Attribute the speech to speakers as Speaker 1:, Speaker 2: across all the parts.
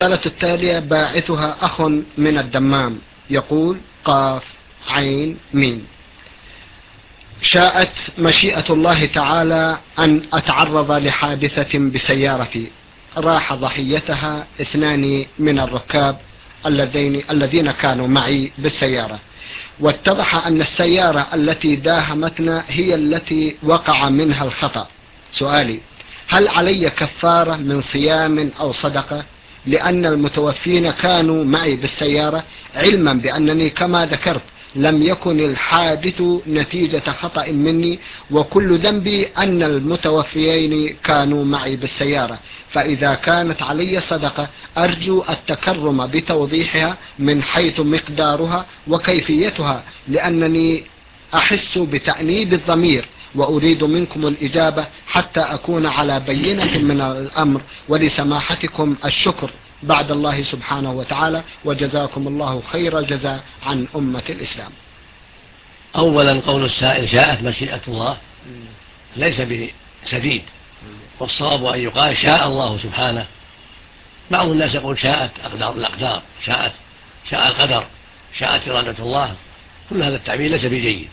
Speaker 1: الرسالة التالية باعثها أخ من الدمام، يقول: قاف عين ميم. شاءت مشيئة الله تعالى أن أتعرض لحادثة بسيارتي، راح ضحيتها 2 من الركاب الذين كانوا معي بالسيارة، واتضح أن السيارة التي داهمتنا هي التي وقع منها الخطأ. سؤالي: هل علي كفارة من صيام أو صدقة؟ لأن المتوفين كانوا معي بالسيارة، علما بأنني كما ذكرت لم يكن الحادث نتيجة خطأ مني، وكل ذنبي أن المتوفيين كانوا معي بالسيارة. فإذا كانت علي صدقة أرجو التكرم بتوضيحها من حيث مقدارها وكيفيتها، لأنني أحس بتأنيب الضمير وأريد منكم الإجابة حتى أكون على بينة من الأمر، ولسماحتكم الشكر بعد الله سبحانه وتعالى، وجزاكم الله خير الجزاء عن أمة الإسلام.
Speaker 2: أولا، قول السائل شاءت مشيئة الله ليس بسديد، والصواب أن يقال شاء الله سبحانه. بعض الناس يقول شاءت الأقدار، شاء القدر، شاءت إرادة الله. كل هذا التعبير ليس بجيد،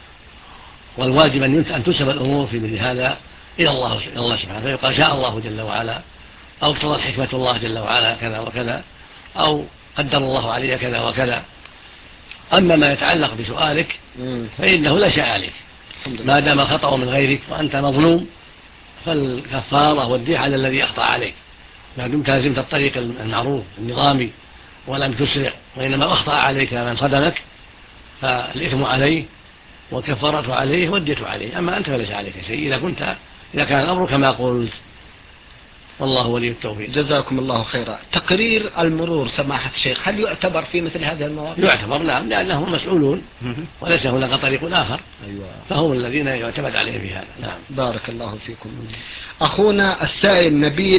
Speaker 2: والواجب أن تنسب الأمور في مثل هذا إلى الله سبحانه، فيقال شاء الله جل وعلا، أو اقتضت حكمة الله جل وعلا كذا وكذا، أو قدر الله علي كذا وكذا. أما ما يتعلق بسؤالك فإنه لا شيء عليك ما دام الخطأ من غيرك وأنت مظلوم، فالكفارة والدية على الذي أخطأ عليك، ما دمت لازمت الطريق المعروف النظامي ولم تسرع، وإنما أخطأ عليك من صدمك فالإثم عليه والكفارة عليه والدية عليه. أما أنت فليس عليك شيء إذا كان الأمر كما قلت، والله ولي التوفيق.
Speaker 1: جزاكم الله خيرا. تقرير المرور سماحة الشيخ هل يعتبر في مثل هذه المواقف؟
Speaker 2: يعتبر، نعم، لأنهم مسؤولون وليس هناك طريق آخر.
Speaker 1: أيوة.
Speaker 2: فهم الذين يعتمد عليهم في هذا. نعم.
Speaker 1: بارك الله فيكم. أخونا السائل نبيل